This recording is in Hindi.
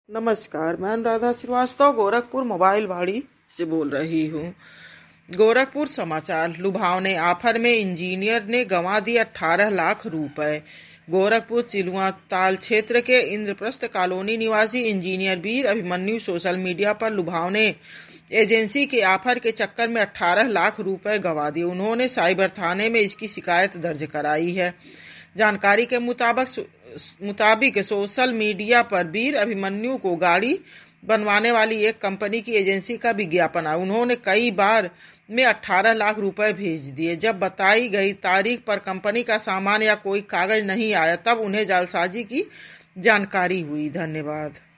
नमस्कार, मैं अनुराधा श्रीवास्तव गोरखपुर मोबाइल वाड़ी से बोल रही हूँ। गोरखपुर समाचार। लुभावने ऑफर में इंजीनियर ने गंवा दिए 18 लाख रुपए। गोरखपुर चिलुआ ताल क्षेत्र के इंद्रप्रस्थ कॉलोनी निवासी engineer Veer Abhimanyu social media पर लुभावने एजेंसी के ऑफर के चक्कर में 18 लाख रुपए गंवा दिए। उन्होंने साइबर थाने में इसकी शिकायत दर्ज कराई है। जानकारी के मुताबिक सोशल मीडिया पर वीर अभिमन्यु को गाड़ी बनवाने वाली एक कंपनी की एजेंसी का विज्ञापन आया। उन्होंने कई बार में 18 लाख रुपए भेज दिए। जब बताई गई तारीख पर कंपनी का सामान या कोई कागज नहीं आया, तब उन्हें जालसाजी की जानकारी हुई। धन्यवाद।